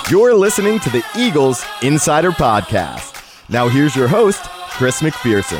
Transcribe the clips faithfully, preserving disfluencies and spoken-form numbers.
You're listening to the Eagles Insider Podcast. Now here's your host, Chris McPherson.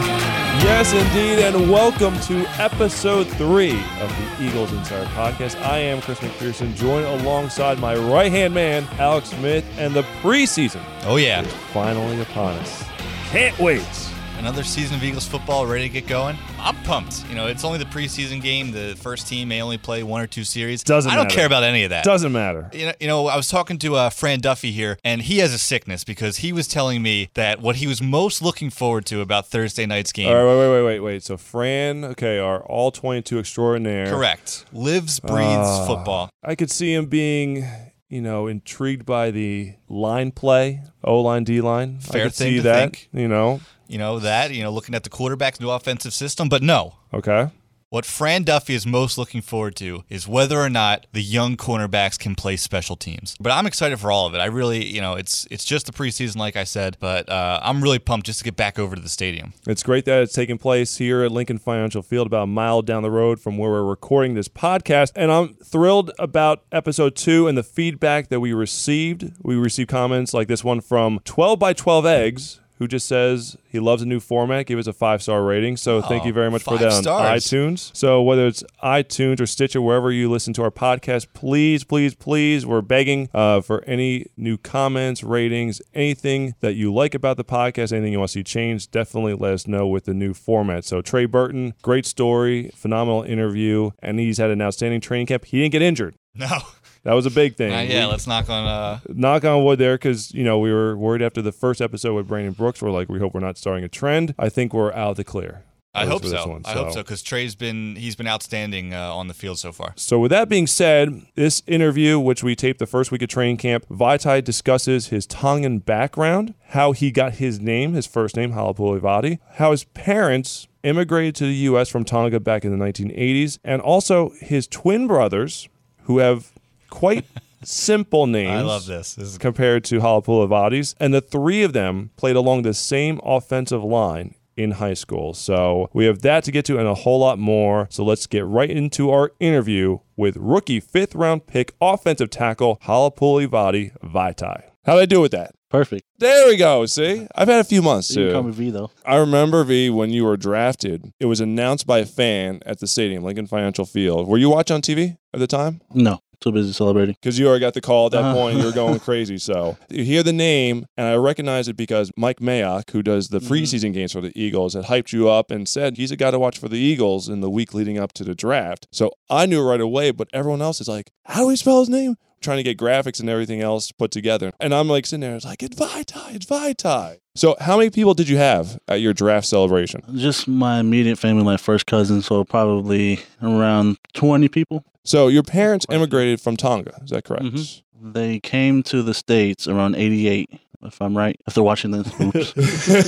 Yes, indeed, and welcome to episode three of the Eagles Insider Podcast. I am Chris McPherson, joined alongside my right-hand man, Alex Smith, and the preseason Oh, yeah. is finally upon us. Can't wait. Another season of Eagles football ready to get going. I'm pumped. You know, it's only the preseason game. The first team may only play one or two series. Doesn't I don't matter. care about any of that. Doesn't matter. You know, you know, I was talking to uh, Fran Duffy here, and he has a sickness because he was telling me that what he was most looking forward to about Thursday night's game. All right, wait, wait, wait, wait, wait. So Fran, okay, our all twenty-two extraordinaire. Correct. Lives, breathes Uh, football. I could see him being, you know, intrigued by the line play, O-line, D-line. I Fair could thing see to that, think. you know. You know, that, you know, looking at the quarterback's new offensive system. But no. Okay. What Fran Duffy is most looking forward to is whether or not the young cornerbacks can play special teams. But I'm excited for all of it. I really, you know, it's it's just the preseason, like I said, but uh, I'm really pumped just to get back over to the stadium. It's great that it's taking place here at Lincoln Financial Field, about a mile down the road from where we're recording this podcast. And I'm thrilled about episode two and the feedback that we received. We received comments like this one from twelve by twelve Eggs, who just says he loves a new format, give us a five-star rating. So thank Oh, you very much for five that on stars. iTunes. So whether it's iTunes or Stitcher, wherever you listen to our podcast, please, please, please, we're begging uh, for any new comments, ratings, anything that you like about the podcast, anything you want to see changed, definitely let us know with the new format. So Trey Burton, great story, phenomenal interview, and he's had an outstanding training camp. He didn't get injured. No. That was a big thing. Uh, yeah, We- let's knock on... Uh, knock on wood there, because, you know, we were worried after the first episode with Brandon Brooks. We're like, we hope we're not starting a trend. I think we're out of the clear. I At hope least for this so. one, I hope so, because Trey's been, he's been outstanding uh, on the field so far. So with that being said, this interview, which we taped the first week of training camp, Vaitai discusses his Tongan background, how he got his name, his first name, Halapoulivaati, how his parents immigrated to the U S from Tonga back in the nineteen eighties, and also his twin brothers, who have quite simple names. I love this. This is compared to Halapoulivaati's, and the three of them played along the same offensive line in high school. So we have that to get to and a whole lot more. So let's get right into our interview with rookie fifth round pick offensive tackle Halapoulivaati Vaitai. How'd I do with that? Perfect. There we go. See, I've had a few months You can call too. me V, though. I remember, V, when you were drafted, it was announced by a fan at the stadium, Lincoln Financial Field. Were you watching on T V at the time? No, too busy celebrating. Because you already got the call at that Uh-huh. point. You were going crazy. So you hear the name, and I recognize it because Mike Mayock, who does the preseason games for the Eagles, had hyped you up and said he's a guy to watch for the Eagles in the week leading up to the draft. So I knew right away, but everyone else is like, how do we spell his name? Trying to get graphics and everything else put together. And I'm like sitting there, it's like, it's Vaitai, it's Vaitai. So how many people did you have at your draft celebration? Just my immediate family, my first cousin, so probably around twenty people. So your parents immigrated from Tonga, is that correct? Mhm. They came to the States around eighty-eight, if I'm right, if they're watching this. Oops.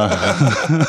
uh,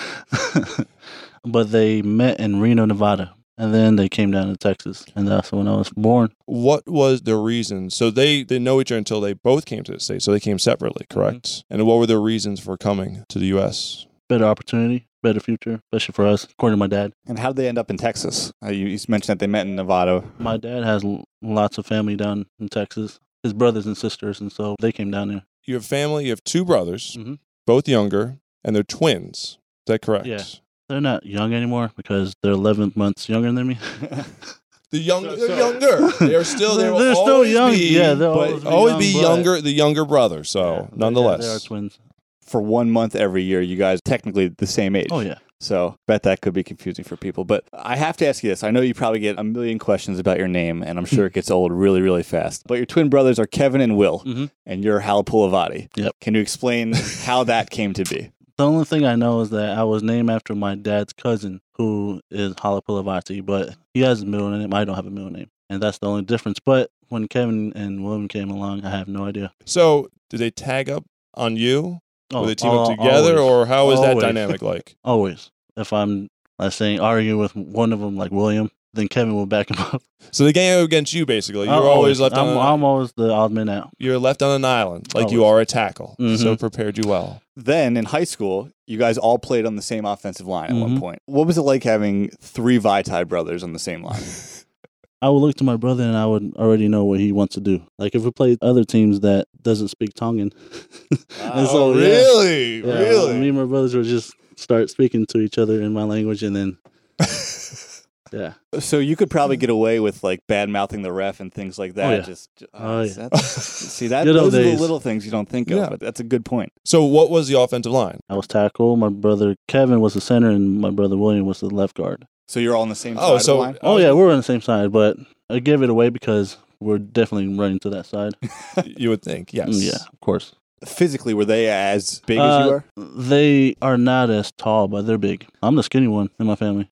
but they met in Reno, Nevada. And then they came down to Texas, and that's when I was born. What was the reason? So they didn't know each other until they both came to the States. So they came separately, correct? Mm-hmm. And what were their reasons for coming to the U S? Better opportunity, better future, especially for us, according to my dad. And how did they end up in Texas? Uh, you, you mentioned that they met in Nevada. My dad has l- lots of family down in Texas, his brothers and sisters, and so they came down there. You have family, you have two brothers, Mhm. both younger, and they're twins. Is that correct? Yeah. They're not young anymore because they're eleven months younger than me. The young, So- they're so- younger. They're still, they They're- will they're still always young. be, Yeah, they'll but always be always young, be but- younger, the younger brother. So Yeah, they- nonetheless. they are twins. For one month every year, you guys technically the same age. Oh, yeah. So bet that could be confusing for people. But I have to ask you this. I know you probably get a million questions about your name, and I'm sure it gets old really, really fast. But your twin brothers are Kevin and Will, Mhm. and you're Halapoulivaati. Yep. Can you explain how that came to be? The only thing I know is that I was named after my dad's cousin, who is Halapoulivaati, but he has a middle name. I don't have a middle name. And that's the only difference. But when Kevin and William came along, I have no idea. So did they tag up on you? Oh, Were they team al- up together, always. or how is that Always. dynamic like? Always. If I'm, let's say, arguing with one of them, like William, then Kevin will back him up. So the game against you, basically. You're I'm always left I'm, on. I'm always the odd man out. You're left on an island, like you Always. are a tackle. Mhm. So prepared you well. Then in high school, you guys all played on the same offensive line at one Mhm. point. What was it like having three Vaitai brothers on the same line? I would look to my brother and I would already know what he wants to do. Like if we played other teams that doesn't speak Tongan. And Oh, so, yeah, really? yeah, Really? Me and my brothers would just start speaking to each other in my language, and then yeah. So you could probably get away with like bad mouthing the ref and things like that. Oh, yeah. Just uh, Oh, yeah. that's, see that Good old those are the days. little things you don't think of, Yeah. but that's a good point. So what was the offensive line? I was tackle. My brother Kevin was the center, and my brother William was the left guard. So you're all on the same Oh, side so- of the line? Oh yeah, we're on the same side, but I gave it away because we're definitely running to that side. You would think, yes. Mm, yeah, of course. Physically, were they as big as Uh, you are? They are not as tall, but they're big. I'm the skinny one in my family.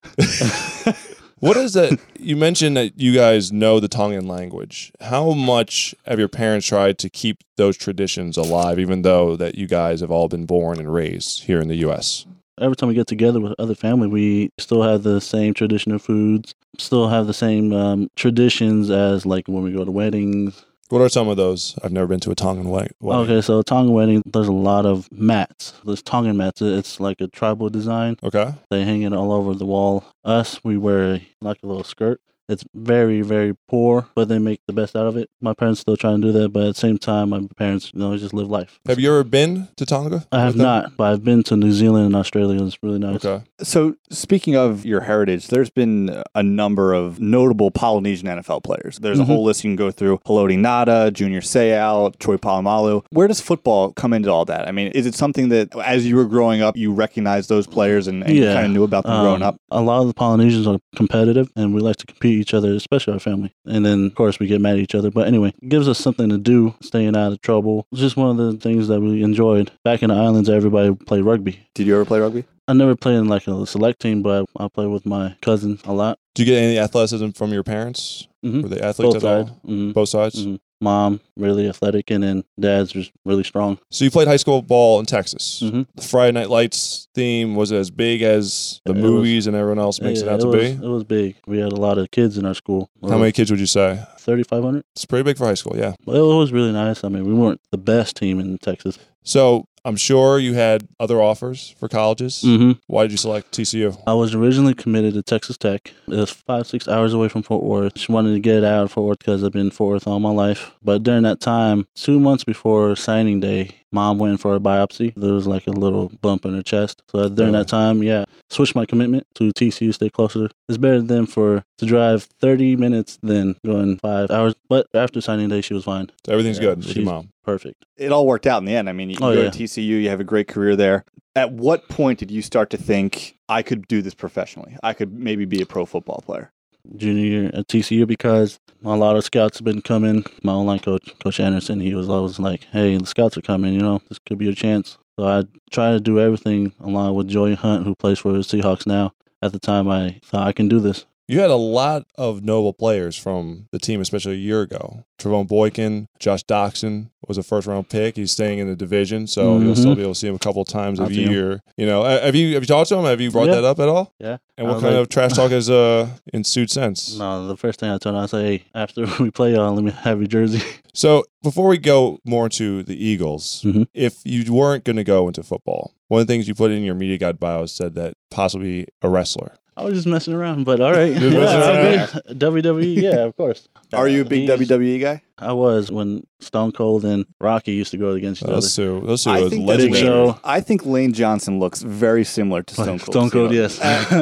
What is that? You mentioned that you guys know the Tongan language. How much have your parents tried to keep those traditions alive, even though that you guys have all been born and raised here in the U S? Every time we get together with other family, we still have the same traditional foods, still have the same um, traditions as like when we go to weddings. What are some of those? I've never been to a Tongan wed- wedding. Okay, so Tongan wedding, there's a lot of mats. There's Tongan mats. It's like a tribal design. Okay. They hang it all over the wall. Us, we wear like a little skirt. It's very, very poor, but they make the best out of it. My parents still try and do that, but at the same time, my parents, you know, just live life. Have you ever been to Tonga? I have with them? not, but I've been to New Zealand and Australia. It's really nice. Okay. So speaking of your heritage, there's been a number of notable Polynesian N F L players. There's Mhm. a whole list you can go through. Haloti Ngata, Junior Seau, Troy Polamalu. Where does football come into all that? I mean, is it something that as you were growing up, you recognized those players and, and you Yeah. kind of knew about them growing Um, up? A lot of the Polynesians are competitive, and we like to compete each other, especially our family. And then, of course, we get mad at each other. But anyway, it gives us something to do, staying out of trouble. It's just one of the things that we enjoyed. Back in the islands, everybody played rugby. Did you ever play rugby? I never played in like a select team, but I play with my cousins a lot. Do you get any athleticism from your parents? Mhm. Were they athletes Both at all? sides. Mhm. Both sides? Mhm. Mom, really athletic, and then dad's just really strong. So you played high school ball in Texas. Mhm. The Friday Night Lights theme was as big as the It was- movies and everyone else makes Yeah, it out to was, be. It was big. We had a lot of kids in our school. How many kids would you say? thirty-five hundred. It's pretty big for high school, yeah. Well, it was really nice. I mean, we weren't the best team in Texas. So I'm sure you had other offers for colleges. Mm-hmm. Why did you select T C U? I was originally committed to Texas Tech. It was five, six hours away from Fort Worth. Just wanted to get out of Fort Worth because I've been in Fort Worth all my life. But during that time, two months before signing day, Mom went for a biopsy. There was like a little bump in her chest. So during Really? that time, yeah, switched my commitment to T C U, stay closer. It's better than for to drive thirty minutes than going five hours. But after signing day, she was fine. So everything's Yeah, good with your she's mom. Perfect. It all worked out in the end. I mean, you Oh, go yeah. to T C U, you have a great career there. At what point did you start to think, I could do this professionally? I could maybe be a pro football player? Junior year at T C U because a lot of scouts have been coming. My online coach, Coach Anderson, he was always like, hey, the scouts are coming, you know, this could be your chance. So I try to do everything along with Joey Hunt, who plays for the Seahawks now. At the time, I thought I can do this. You had a lot of notable players from the team, especially a year ago. Trevone Boykin, Josh Doxson was a first round pick. He's staying in the division, so you'll Mhm. still be able to see him a couple times a I'll see him. year. You know, uh, have you have you talked to him? Have you brought Yeah. that up at all? Yeah. And I what was kind like- of trash talk has uh, ensued since? No, the first thing I told him, I said, hey, after we play y'all, let me have your jersey. So before we go more into the Eagles, Mhm. if you weren't going to go into football, one of the things you put in your media guide bio said that possibly a wrestler. I was just messing around, but all right. You're messing yeah, I've been- W W E, yeah, of course. Are you a big He's- W W E guy? I was when Stone Cold and Rocky used to go against each other. Those two, those two I are think, that legendary. Big Show. I think Lane Johnson looks very similar to Stone Cold. Stone Cold, Steve. yes.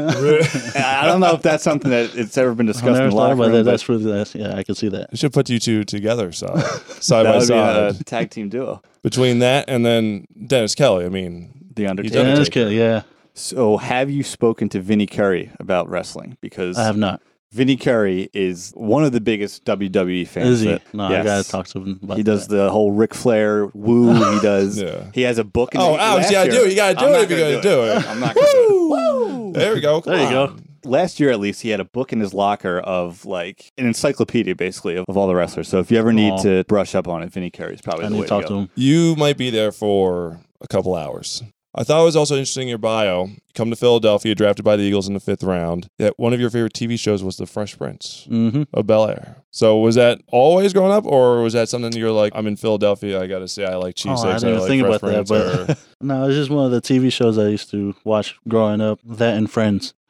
I don't know if that's something that it's ever been I discussed in never the thought locker about room. that. but That's really, that's, yeah, I can see that. We should put you two together side, side that by would be side. a tag team duo. Between that and then Dennis Kelly, I mean, The He's Undertaker. Undertaker. Dennis Kelly, yeah, So, have you spoken to Vinny Curry about wrestling? Because I have not. Vinny Curry is one of the biggest W W E fans. Is he? that- No, yes. I gotta talk to him about He does that. the whole Ric Flair woo. He does. Yeah. He has a book. In Oh, the, Alex, last you gotta year- do it. You gotta do I'm it not if you're gonna gonna do it. I'm not going to do it. there we go. Come There you go. on. Last year, at least, he had a book in his locker of like an encyclopedia, basically, of, of all the wrestlers. So if you ever need Aw. to brush up on it, Vinny Curry is probably I the need way to talk to to go. him. You might be there for a couple hours. I thought it was also interesting in your bio. You come to Philadelphia, drafted by the Eagles in the fifth round. That one of your favorite T V shows was The Fresh Prince Mm-hmm. of Bel Air. So was that always growing up, or was that something you're like, I'm in Philadelphia, I got to say I like Oh, I cheesesteaks, didn't even like think Fresh about that, Prince, but no, it's just one of the T V shows I used to watch growing up. That and Friends.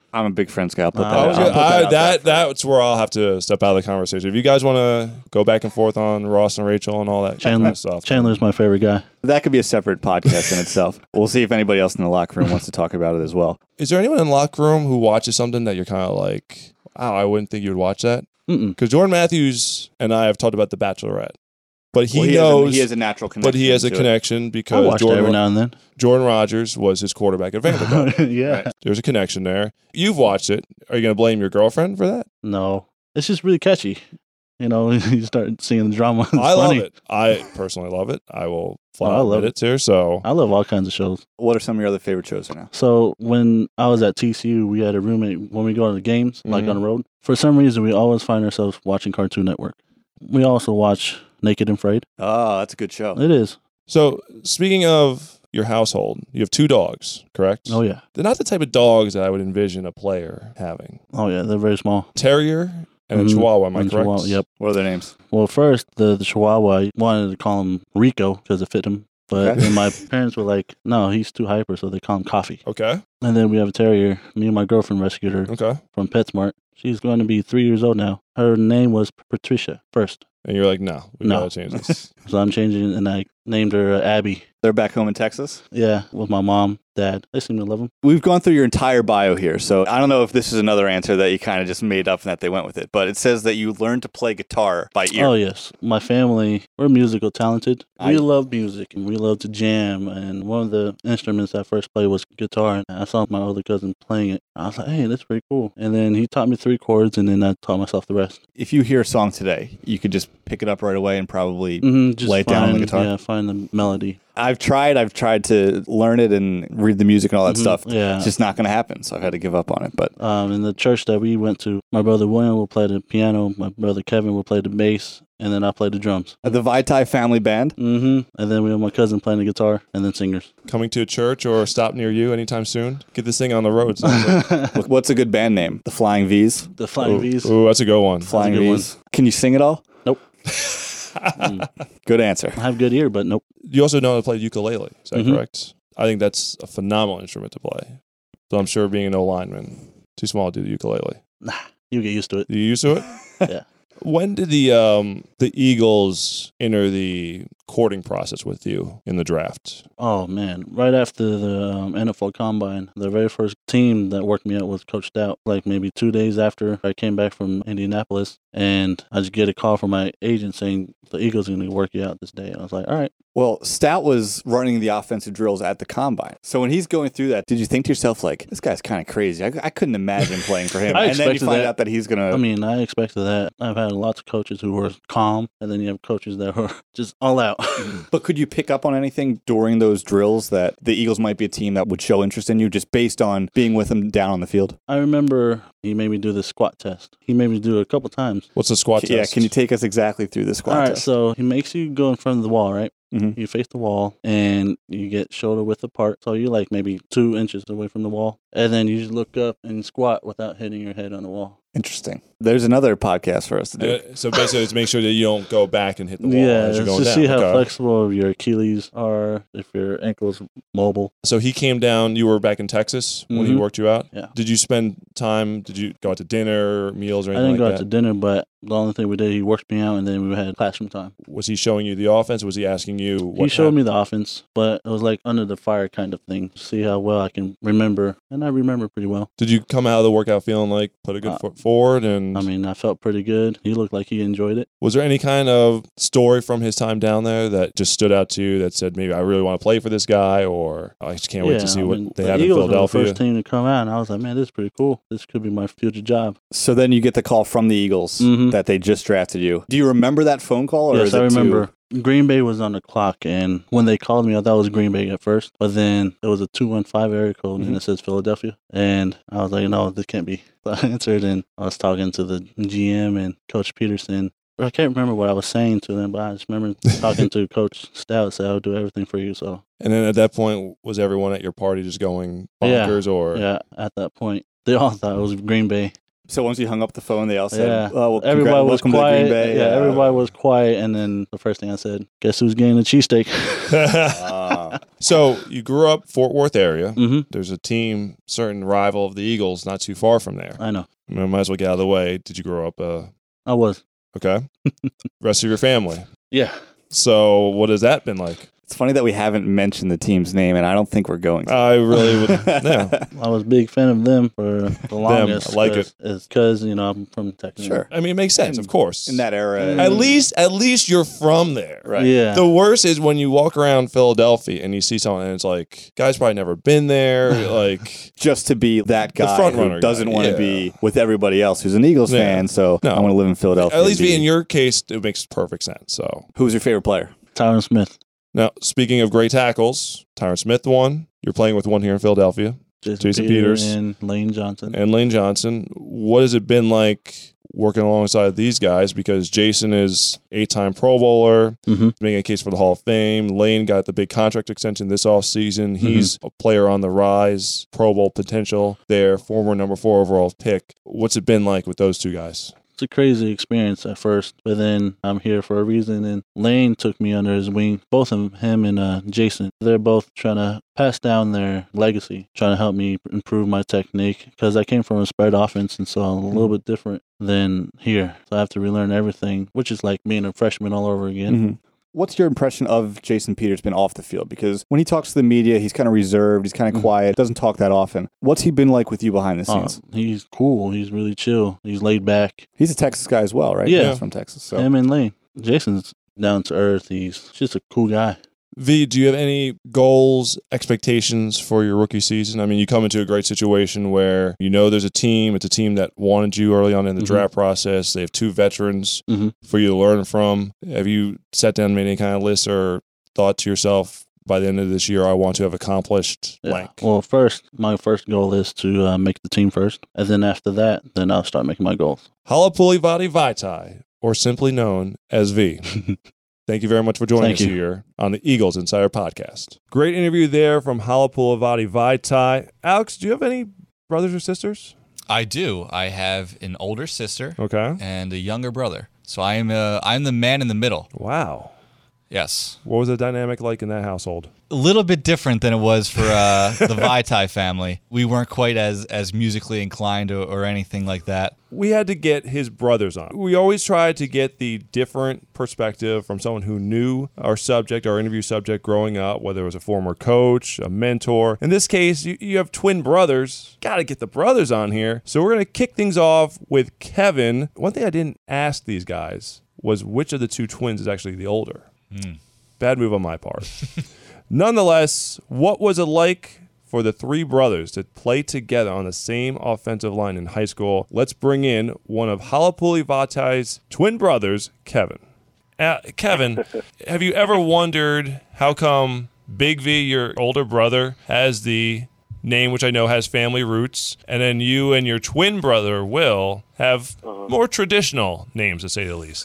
I'm a big Friends guy. I'll put Uh, that I out. was I'll gonna- put that I- out that there. that's where I'll have to step out of the conversation. If you guys want to go back and forth on Ross and Rachel and all that kind Chandler, of stuff, Chandler's my favorite guy. That could be a separate podcast in itself. We'll see if anybody else in the locker room wants to talk about it as well. is there anyone in the locker room who watches something that you're kind of like, wow, I wouldn't think you would watch that? Mm-mm. Because Jordan Matthews and I have talked about The Bachelorette, but he Well, has a- knows, he has a natural connection. but he has a to it. connection I because watch that every Jordan, now and then. Jordan Rodgers was his quarterback at Vanderbilt. yeah. Right. There's a connection there. You've watched it. Are you going to blame your girlfriend for that? No, it's just really catchy. You know, you start seeing the drama. It's I love funny. it. I personally love it. I will flat Oh, I out love admit it. it too. So I love all kinds of shows. What are some of your other favorite shows right now? So when I was at T C U, we had a roommate. When we go to the games, like Mhm. on the road, for some reason we always find ourselves watching Cartoon Network. We also watch Naked and Afraid. Oh, that's a good show. It is. So, speaking of your household, you have two dogs, correct? Oh yeah. They're not the type of dogs that I would envision a player having. Oh yeah. They're very small. Terrier and a Mhm. Chihuahua, am I And correct? Chihuahua, yep. What are their names? Well, first the, the Chihuahua, I wanted to call him Rico because it fit him, but Okay. then my parents were like, "No, he's too hyper," so they call him Coffee. Okay. And then we have a terrier. Me and my girlfriend rescued her Okay. from PetSmart. She's going to be three years old now. Her name was Patricia first, And you're like, no, we No. gotta change this. so I'm changing, and I named her uh, Abby. They're back home in Texas. Yeah, with my mom, dad. They seem to love him. We've gone through your entire bio here, so I don't know if this is another answer that you kind of just made up and that they went with it, but it says that you learned to play guitar by ear. Oh yes, my family, we're musical talented. I- We love music and we love to jam. And one of the instruments I first played was guitar. And I saw my older cousin playing it. I was like, hey, that's pretty cool. And then he taught me three chords, and then I taught myself the rest. If you hear a song today, you could just pick it up right away and probably. Mm-hmm, just Lay it down on the find- guitar? Yeah, find the melody. I've tried. I've tried to learn it and read the music and all that Mhm, stuff. Yeah. It's just not going to happen, so I've had to give up on it. But Um, in the church that we went to, my brother William will play the piano, my brother Kevin will play the bass, and then I play the drums. the Vitae family band. Mm-hmm. And then we have my cousin playing the guitar, and then singers. Coming to a church or a stop near you anytime soon? Get this thing on the road. sounds like. Look, what's a good band name? The Flying V's. The Flying Ooh, V's. Ooh, that's a good one. Flying good one. V's. Can you sing it all? Nope. Mm. Good answer. I have good ear, but nope. You also know how to play ukulele. Is that Mhm. correct? I think that's a phenomenal instrument to play. So I'm sure being an O lineman, too small to do the ukulele. Nah, you get used to it. Are you used to it? Yeah. When did the um the Eagles enter the courting process with you in the draft? Oh man! Right after the um, N F L Combine, the very first team that worked me out was Coach Stout. Like maybe two days after I came back from Indianapolis, and I just get a call from my agent saying the Eagles are going to work you out this day. And I was like, all right. Well, Stout was running the offensive drills at the combine. So when he's going through that, did you think to yourself, like, this guy's kind of crazy? I, I couldn't imagine playing for him. I And then you expected find that. out that he's going I to. mean, I expected that. I've had lots of coaches who were calm, and then you have coaches that were just all out. But could you pick up on anything during those drills that the Eagles might be a team that would show interest in you just based on being with them down on the field? I remember he made me do the squat test. He made me do it a couple times. What's the squat Yeah, test? can you take us exactly through the squat All right, test? so he makes you go in front of the wall, right? Mhm. You face the wall, and you get shoulder width apart. So you're like maybe two inches away from the wall. And then you just look up and squat without hitting your head on the wall. Interesting. There's another podcast for us to do. Uh, so basically, it's make sure that you don't go back and hit the wall Yeah, as you're to going down. see how Okay. flexible your Achilles are, if your ankle's mobile. So he came down. You were back in Texas when he Mhm. worked you out. Yeah. Did you spend time? Did you go out to dinner, meals, or I anything didn't go like out that? to dinner, but the only thing we did, he worked me out, and then we had classroom time. Was he showing you the offense? Was he asking you? What he showed me the offense, but it was like under the fire kind of thing. See how well I can remember, and I remember pretty well. Did you come out of the workout feeling like put a good Uh, foot forward? And I mean, I felt pretty good. He looked like he enjoyed it. was there any kind of story from his time down there that just stood out to you that said maybe I really want to play for this guy, or I just can't wait to see I what mean, they the have in Eagles were Philadelphia? the first team to come out, and I was like, man, this is pretty cool. This could be my future job. So then you get the call from the Eagles Mhm. that they just drafted you. Do you remember that phone call? Or Yes, is I it too- remember. Green Bay was on the clock, and when they called me, I thought it was Green Bay at first, but then it was a two one five area code, Mhm. and it says Philadelphia, and I was like, no, this can't be. So I answered, and I was talking to the G M and Coach Peterson. I can't remember what I was saying to them, but I just remember talking to Coach Stout, said, I'll do everything for you. So, And then at that point, was everyone at your party just going Yeah. bonkers, or yeah, at that point, they all thought it was Green Bay. So once you hung up the phone, they all said, Yeah, "Oh, well, everybody congrat- was welcome quiet. to Green Bay." Yeah, Uh, everybody was quiet, and then the first thing I said, guess who's getting the cheesesteak? uh, Wow. So you grew up Fort Worth area. hmm There's a team, certain rival of the Eagles, not too far from there. I know. I mean, I might as well get out of the way. Did you grow up? Uh, I was. okay. Rest of your family. Yeah. So what has that been like? It's funny that we haven't mentioned the team's name, and I don't think we're going to. I really would. Yeah. I was a big fan of them for the longest. I like cause, it. It's because, you know, I'm from Texas. Sure. I mean, it makes sense, of course. In that era. At least, at least you're from there. Right. Yeah. The worst is when you walk around Philadelphia and you see someone and it's like, guy's probably never been there. Like, Just to be that guy front who runner doesn't guy, want to yeah. be with everybody else who's an Eagles Yeah. fan, so No. I want to live in Philadelphia. at least and be- in your case, it makes perfect sense. So Who's your favorite player? Tyron Smith. now, speaking of great tackles, Tyron Smith won. You're playing with one here in Philadelphia, Jason, Jason Peter Peters. and Lane Johnson. and Lane Johnson. What has it been like working alongside these guys? Because Jason is eight-time Pro Bowler, Mhm. making a case for the Hall of Fame. Lane got the big contract extension this offseason. He's a player on the rise, Pro Bowl potential there, former number four overall pick. What's it been like with those two guys? It's a crazy experience at first, but then I'm here for a reason. And Lane took me under his wing. Both of him and uh, Jason, they're both trying to pass down their legacy, trying to help me improve my technique because I came from a spread offense, and so I'm a little bit different than here. So I have to relearn everything, which is like being a freshman all over again. Mm-hmm. What's your impression of Jason Peters been off the field? Because when he talks to the media, he's kind of reserved, he's kind of quiet, doesn't talk that often. What's he been like with you behind the Uh, scenes? he's cool. He's really chill. He's laid back. He's a Texas guy as well, right? Yeah. He's from Texas. So Him and Lane. Jason's down to earth. He's just a cool guy. V, do you have any goals, expectations for your rookie season? I mean, you come into a great situation where you know there's a team. It's a team that wanted you early on in the Mhm. draft process. They have two veterans Mhm. for you to learn from. Have you sat down and made any kind of list or thought to yourself, by the end of this year, I want to have accomplished Yeah. blank? Well, first, my first goal is to uh, make the team first. And then after that, then I'll start making my goals. Halapuli Vaitai, or simply known as V. Thank you very much for joining Thank us you. here on the Eagles Insider Podcast. Great interview there from Halapulavati Vaitai. Alex, do you have any brothers or sisters? I do. I have an older sister Okay. and a younger brother. So I am uh, I'm the man in the middle. Wow. Yes. What was the dynamic like in that household? A little bit different than it was for uh, the Vaitai family. We weren't quite as, as musically inclined or, or anything like that. We had to get his brothers on. We always tried to get the different perspective from someone who knew our subject, our interview subject growing up, whether it was a former coach, a mentor. In this case, you, you have twin brothers. Got to get the brothers on here. So we're going to kick things off with Kevin. One thing I didn't ask these guys was which of the two twins is actually the older. Mm. Bad move on my part. Nonetheless, what was it like for the three brothers to play together on the same offensive line in high school? Let's bring in one of Halapuli Vatai's twin brothers, Kevin. Uh, Kevin, have you ever wondered how come Big V, your older brother, has the name which I know has family roots, and then you and your twin brother, Will, have more traditional names, to say the least?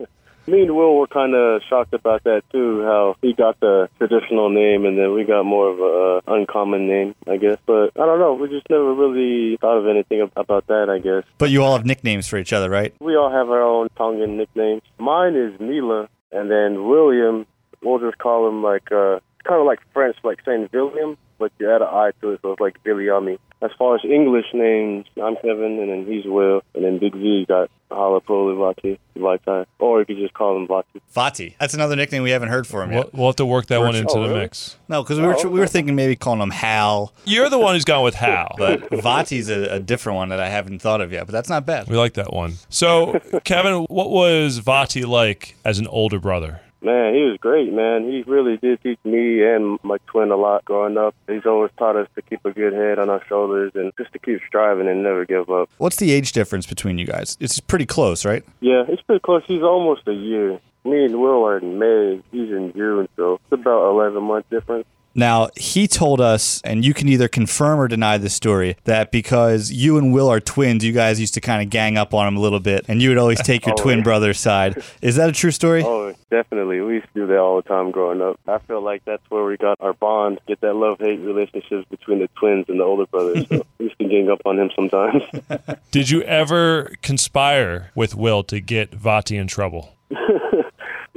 Me and Will were kind of shocked about that, too, how he got the traditional name and then we got more of a uh, uncommon name, I guess. But I don't know. We just never really thought of anything ab- about that, I guess. But you all have nicknames for each other, right? We all have our own Tongan nicknames. Mine is Mila, and then William, we'll just call him like, uh, kind of like French, like saying William, but you add an I to it, so it's like Billy Yummy. As far as English names, I'm Kevin, and then he's Will, and then Big V got Halapuli Vati, Vaitai, or you could just call him Vati. Vati. That's another nickname we haven't heard for him yet. We'll, we'll have to work that one into Oh, the really? mix. No, because we were tr- we were thinking maybe calling him Hal, You're the one who's gone with Hal. but Vati's a, a different one that I haven't thought of yet. But that's not bad. We like that one. So, Kevin, what was Vati like as an older brother? Man, he was great, man. He really did teach me and my twin a lot growing up. He's always taught us to keep a good head on our shoulders and just to keep striving and never give up. What's the age difference between you guys? It's pretty close, right? Yeah, it's pretty close. He's almost a year. Me and Will are in May. He's in June, so it's about eleven month difference. Now, he told us, and you can either confirm or deny this story, that because you and Will are twins, you guys used to kind of gang up on him a little bit, and you would always take your Oh, twin yeah. brother's side. Is that a true story? Oh, definitely. We used to do that all the time growing up. I feel like that's where we got our bond, get that love-hate relationships between the twins and the older brothers. So we used to gang up on him sometimes. Did you ever conspire with Will to get Vati in trouble? You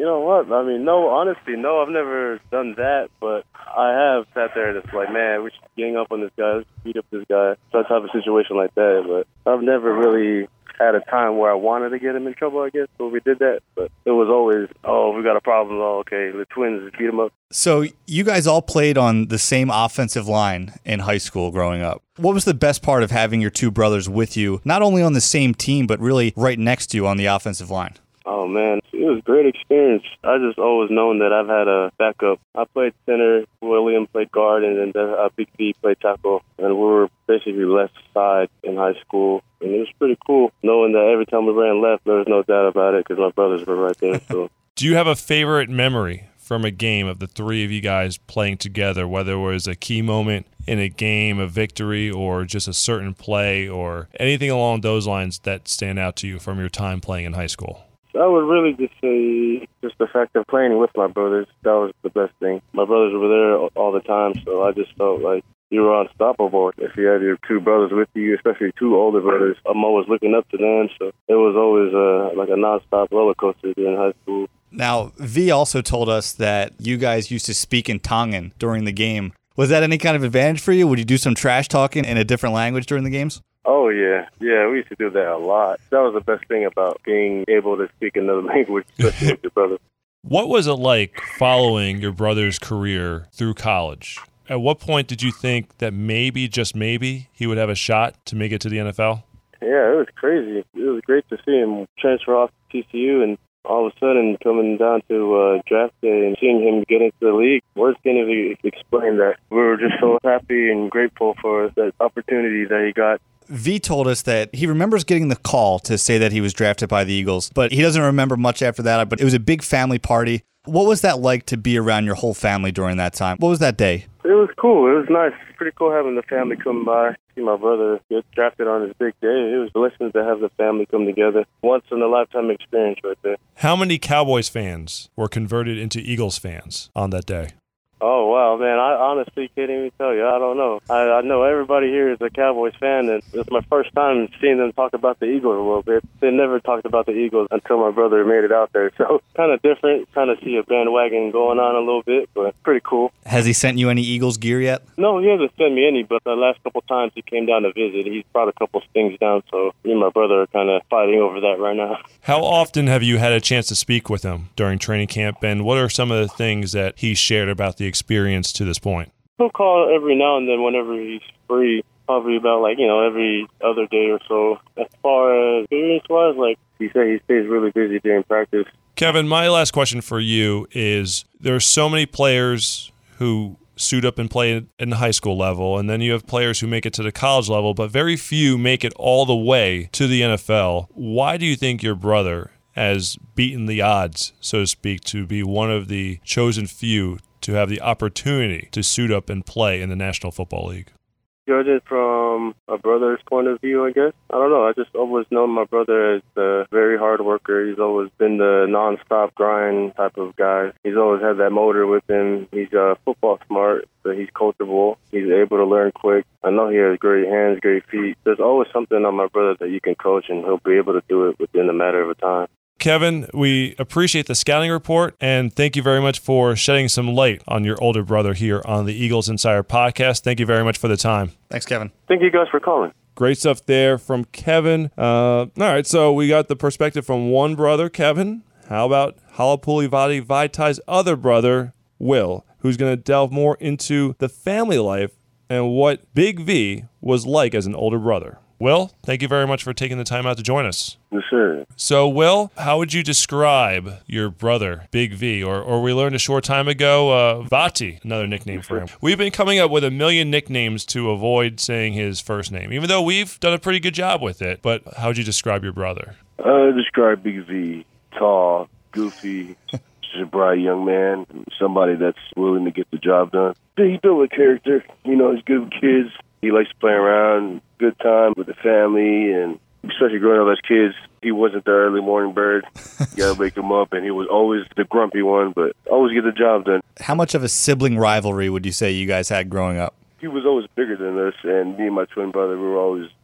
know what? I mean, no, honestly, no, I've never done that, but I have sat there and it's like, man, we should gang up on this guy, let's beat up this guy, some type of situation like that. But I've never really had a time where I wanted to get him in trouble, I guess, so we did that. But it was always, oh, we got a problem. Oh, okay, the Twins beat him up. So you guys all played on the same offensive line in high school growing up. What was the best part of having your two brothers with you, not only on the same team, but really right next to you on the offensive line? Oh, man, it was a great experience. I just always known that I've had a backup. I played center, William played guard, and then uh, Big V played tackle. And we were basically left side in high school. And it was pretty cool knowing that every time we ran left, there was no doubt about it because my brothers were right there. So, do you have a favorite memory from a game of the three of you guys playing together, whether it was a key moment in a game, a victory, or just a certain play, or anything along those lines that stand out to you from your time playing in high school? I would really just say just the fact of playing with my brothers. That was the best thing. My brothers were there all the time, so I just felt like you were unstoppable. If you had your two brothers with you, especially two older brothers, I'm always looking up to them, so it was always uh, like a nonstop roller coaster during high school. Now, V also told us that you guys used to speak in Tongan during the game. Was that any kind of advantage for you? Would you do some trash talking in a different language during the games? Oh, yeah. Yeah, we used to do that a lot. That was the best thing about being able to speak another language, especially with your brother. What was it like following your brother's career through college? At what point did you think that maybe, just maybe, he would have a shot to make it to the N F L? Yeah, it was crazy. It was great to see him transfer off to T C U, and all of a sudden coming down to uh, draft day and seeing him get into the league. Words can't even explain that. We were just so happy and grateful for that opportunity that he got. V told us that he remembers getting the call to say that he was drafted by the Eagles, but he doesn't remember much after that. But it was a big family party. What was that like to be around your whole family during that time? What was that day? It was cool. It was nice. Pretty cool having the family come by. See my brother get drafted on his big day. It was a blessing to have the family come together. Once in a lifetime experience right there. How many Cowboys fans were converted into Eagles fans on that day? Oh, wow, man, I honestly can't even tell you. I don't know. I, I know everybody here is a Cowboys fan, and it's my first time seeing them talk about the Eagles a little bit. They never talked about the Eagles until my brother made it out there. So kind of different, kind of see a bandwagon going on a little bit, but pretty cool. Has he sent you any Eagles gear yet? No, he hasn't sent me any, but the last couple times he came down to visit, he's brought a couple things down, so me and my brother are kind of fighting over that right now. How often have you had a chance to speak with him during training camp, and what are some of the things that he shared about the experience to this point? He'll call every now and then whenever he's free, probably about like, you know, every other day or so. As far as experience-wise, like he said, he stays really busy during practice. Kevin, my last question for you is there are so many players who suit up and play in the high school level, and then you have players who make it to the college level, but very few make it all the way to the N F L. Why do you think your brother has beaten the odds, so to speak, to be one of the chosen few to have the opportunity to suit up and play in the National Football League? Judging from a brother's point of view, I guess. I don't know. I just always known my brother as a very hard worker. He's always been the nonstop grind type of guy. He's always had that motor with him. He's uh, football smart, but he's coachable. He's able to learn quick. I know he has great hands, great feet. There's always something on my brother that you can coach, and he'll be able to do it within a matter of a time. Kevin, we appreciate the scouting report, and thank you very much for shedding some light on your older brother here on the Eagles Insider Podcast. Thank you very much for the time. Thanks, Kevin. Thank you guys for calling. Great stuff there from Kevin. Uh, all right, so we got the perspective from one brother, Kevin. How about Halapoulivaati Vaitai's other brother, Will, who's going to delve more into the family life and what Big V was like as an older brother. Will, thank you very much for taking the time out to join us. Yes, sir. So, Will, how would you describe your brother, Big V, or or we learned a short time ago, uh, Vati, another nickname for him. We've been coming up with a million nicknames to avoid saying his first name, even though we've done a pretty good job with it. But how would you describe your brother? I describe Big V, tall, goofy, just a bright young man, somebody that's willing to get the job done. He built a character. You know, he's good with kids. He likes to play around, good time with the family, and especially growing up as kids, he wasn't the early morning bird. You got to wake him up, and he was always the grumpy one, but always get the job done. How much of a sibling rivalry would you say you guys had growing up? He was always bigger than us, and me and my twin brother, we were always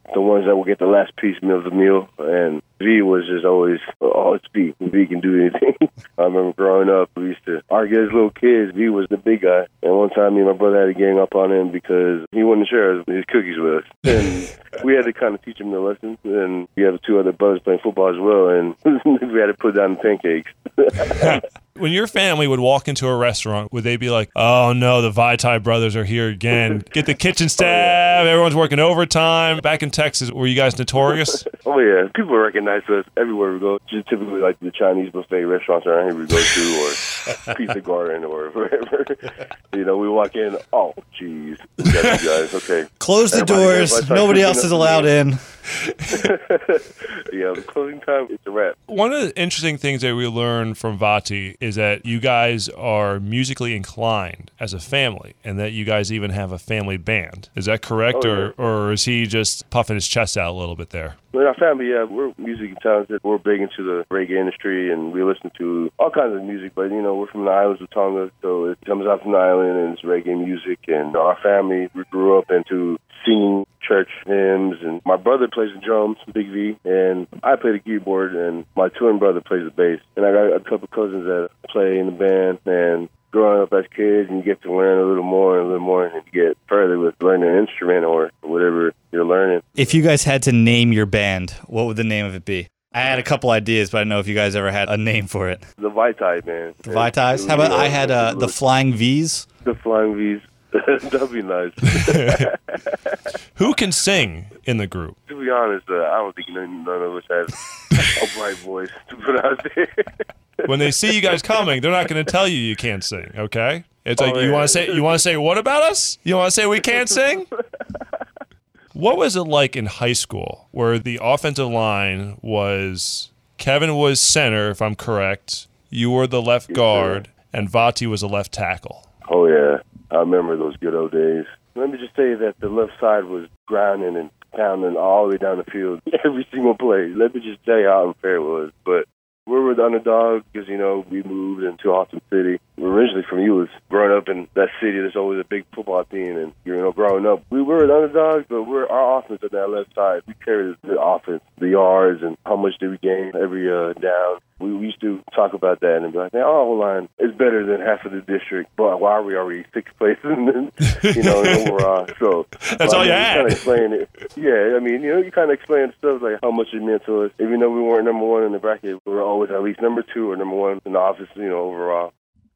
the ones that will get the last piece of the meal. And V was just always, oh, it's V. V can do anything. I remember growing up, we used to argue as little kids. V was the big guy. And one time, me and my brother had to gang up on him because he wouldn't share his cookies with us. And we had to kind of teach him the lesson. And we had two other brothers playing football as well, and we had to put down the pancakes. When your family would walk into a restaurant, would they be like, oh no, the Vaitai brothers are here again. Get the kitchen staff. Everyone's working overtime. Back in Texas, were you guys notorious? Oh, yeah. People recognize us everywhere we go. Just typically like the Chinese buffet restaurants around here we go to, or Pizza Garden, or wherever. You know, we walk in, oh, jeez. We got you guys. Okay. Close the Everybody doors. Nobody else is allowed in. Yeah, the closing time, it's a wrap. One of the interesting things that we learned from Vati is that you guys are musically inclined as a family, and that you guys even have a family band. Is that correct, Oh, or, yeah. or is he just puffing his chest out a little bit there? In our family, yeah, we're musically talented. We're big into the reggae industry, and we listen to all kinds of music. But, you know, we're from the islands of Tonga, so it comes out from the island, and it's reggae music. And our family, we grew up into singing church hymns. And my brother plays the drums, Big V, and I play the keyboard, and my twin brother plays the bass. And I got a couple cousins that play in the band, and growing up as kids, and you get to learn a little more and a little more, and you get further with learning an instrument or whatever you're learning. If you guys had to name your band, what would the name of it be? I had a couple ideas, but I don't know if you guys ever had a name for it. The Vaitai, man. The Vaitais? How about I had uh, the Flying V's? The Flying V's. That'd be nice. Who can sing in the group? To be honest, uh, I don't think none, none of us have a bright voice to put out there. When they see you guys coming, they're not going to tell you you can't sing, okay? It's like, Oh, you yeah. want to say, you want to say, what about us? You want to say we can't sing? What was it like in high school where the offensive line was, Kevin was center, if I'm correct, you were the left guard, and Vati was a left tackle? Oh, yeah. I remember those good old days. Let me just say that the left side was grinding and pounding all the way down the field, every single play. Let me just tell you how unfair it was. But we were the underdog because, you know, we moved into Austin City. We're originally from Euless. Growing up in that city, there's always a big football team. And, you know, growing up, we were the underdogs, but we're our offense on that left side. We carried the offense, the yards, and how much did we gain every uh, down. We, we used to talk about that and be like, man, our O-line is better than half of the district, but why are we already sixth place in the, you know, in overall? So That's well, all I you mean, had. kind of explain it. Yeah, I mean, you know, you kind of explain stuff like how much it meant to us. Even though we weren't number one in the bracket, we were always at least number two or number one in the office, you know, overall.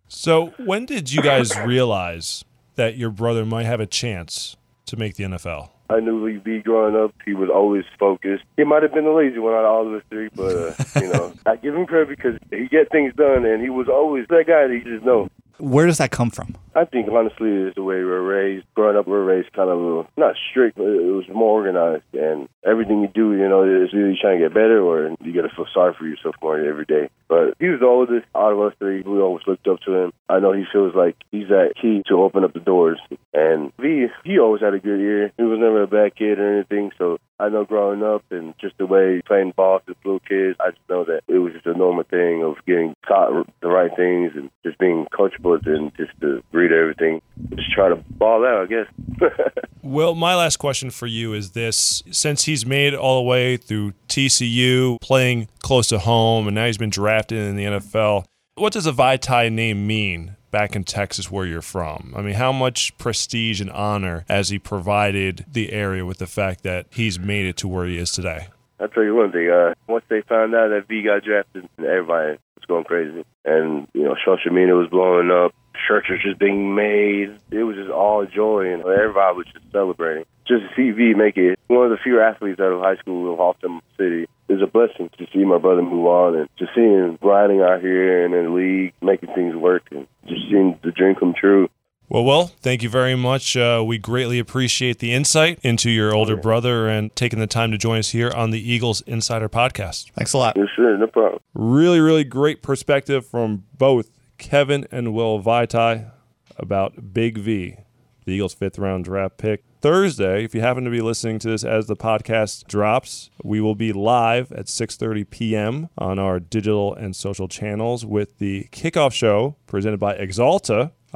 So when did you guys realize that your brother might have a chance to make the N F L? I knew Lee B growing up. He was always focused. He might have been the lazy one out of all of us three, but, uh, you know, I give him credit because he get things done, and he was always that guy that you just know. Where does that come from? I think, honestly, it's the way we were raised. Growing up, we were raised kind of, uh, not strict, but it was more organized. And everything you do, you know, is either you're trying to get better or you got to feel sorry for yourself more every day. But he was the oldest out of us three. We always looked up to him. I know he feels like he's that key to open up the doors. And V, he always had a good ear. He was never a bad kid or anything. So I know growing up and just the way playing ball with little kids, I just know that it was just a normal thing of getting taught the right things and just being coachable and just to read everything. Just try to ball out, I guess. Well, my last question for you is this. Since he's made it all the way through T C U, playing close to home, and now he's been drafted in the N F L, what does a Vaitai name mean back in Texas where you're from? I mean, how much prestige and honor has he provided the area with the fact that he's made it to where he is today? I'll tell you one thing. Uh, once they found out that V got drafted, everybody was going crazy. And, you know, social media was blowing up. Shirts were just being made. It was just all joy, and everybody was just celebrating. Just to see V make it, one of the few athletes out of high school of Austin City, is a blessing to see my brother move on and to see him grinding out here and in the league, making things work, and just seeing the dream come true. Well, Will, thank you very much. Uh, we greatly appreciate the insight into your older brother and taking the time to join us here on the Eagles Insider Podcast. Thanks a lot. Yes, sir, no problem. Really, really great perspective from both Kevin and Will Vaitai about Big V, the Eagles' fifth-round draft pick. Thursday, if you happen to be listening to this as the podcast drops, we will be live at six thirty p.m. on our digital and social channels with the kickoff show presented by Exalta.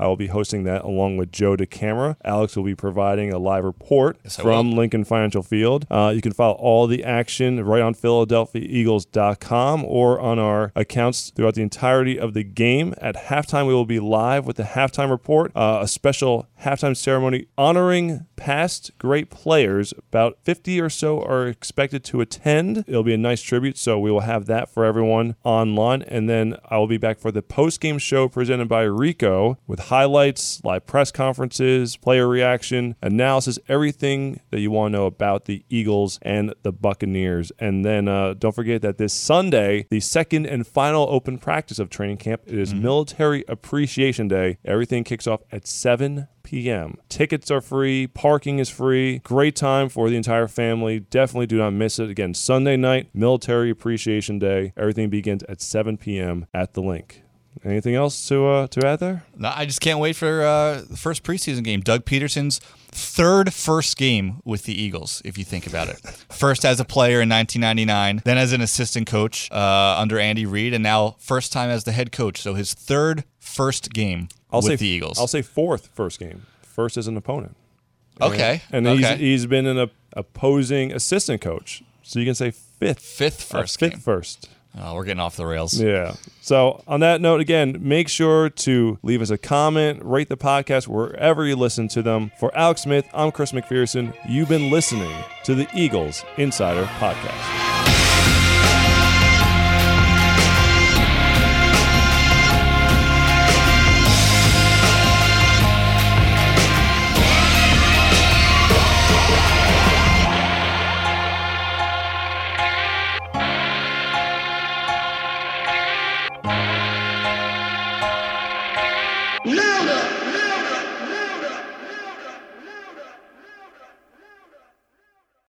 I will be hosting that along with Joe DeCamera. Alex will be providing a live report Yes, I from will. Lincoln Financial Field. Uh, you can follow all the action right on Philadelphia Eagles dot com or on our accounts throughout the entirety of the game. At halftime, we will be live with the halftime report, uh, a special halftime ceremony honoring past great players. About fifty or so are expected to attend. It'll be a nice tribute, so we will have that for everyone online. And then I will be back for the post-game show presented by Rico with highlights, live press conferences, player reaction, analysis, everything that you want to know about the Eagles and the Buccaneers. And then uh, don't forget that this Sunday, the second and final open practice of training camp, it is Mm-hmm. Military Appreciation Day. Everything kicks off at seven p.m. Tickets are free. Parking is free. Great time for the entire family. Definitely do not miss it. Again, Sunday night, Military Appreciation Day. Everything begins at seven p.m. at the link. Anything else to uh, to add there? No, I just can't wait for uh, the first preseason game. Doug Peterson's third first game with the Eagles, if you think about it. First as a player in nineteen ninety-nine, then as an assistant coach uh, under Andy Reid, and now first time as the head coach. So his third first game I'll with say the Eagles. I'll say fourth first game. First as an opponent. Okay. And okay. he's he's been an opposing assistant coach. So you can say fifth. Fifth first uh, fifth game. first. Oh, we're getting off the rails. Yeah. So on that note, again, make sure to leave us a comment, rate the podcast wherever you listen to them. For Alex Smith, I'm Chris McPherson. You've been listening to the Eagles Insider Podcast.